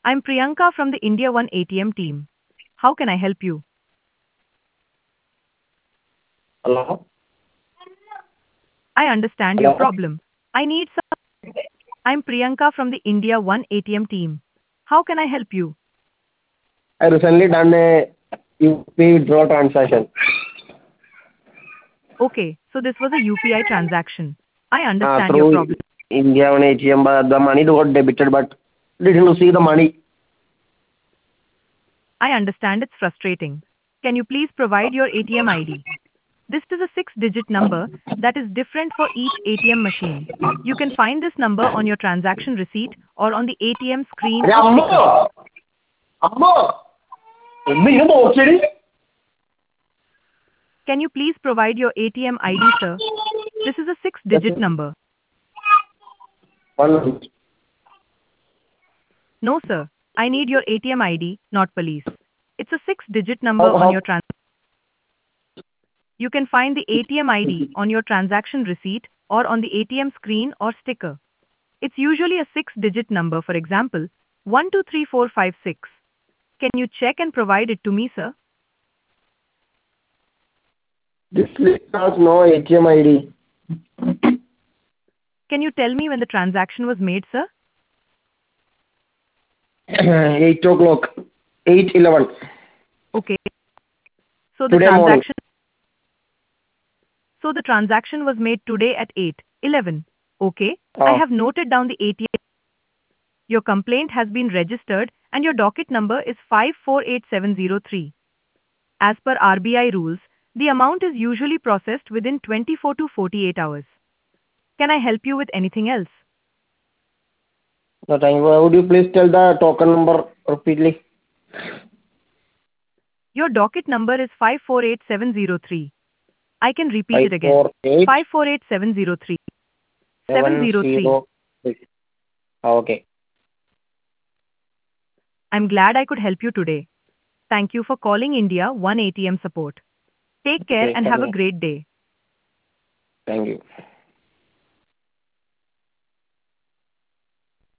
I'm Priyanka from the India One ATM team. How can I help you? Hello? I understand your Hello? problem. I need some. I'm Priyanka from the India One ATM team. How can I help you? I recently done a UPI withdrawal transaction Okay, so this was a UPI transaction. I understand your through problem. India One ATM, but the money got debited, but didn't receive the money. I understand it's frustrating. Can you please provide your ATM ID? This is a six-digit number that is different for each ATM machine. You can find this number on your transaction receipt or on the ATM screen are or അമ്മ sticker. അമ്മ ഒന്ന് ഇങ്ങനെ നോക്കിയടി. Can you please provide your ATM ID, sir? This is a six-digit number. One minute. No, sir. I need your ATM ID, not police. It's a six-digit number How, on how, your You can find the ATM ID on your transaction receipt or on the ATM screen or sticker. It's usually a six-digit number, for example, 123456. Can you check and provide it to me, sir? this list has no ATM ID. Can you tell me when the transaction was made, sir? 8 o'clock, 8:11. Okay. So the Today morning. transaction so the transaction was made today at 8:11. Okay. I Ah, have noted down the ATM. Your complaint has been registered and your docket number is 548703. As per RBI rules, the amount is usually processed within 24 to 48 hours. Can I help you with anything else? no, thank you. Would you please tell the token number repeatedly? Your docket number is 548703. I can repeat Five it again. four eight 548703. seven 703. zero six. Okay. I'm glad I could help you today. Thank you for calling India One ATM support. Take care Okay. and have a Thank great day. you.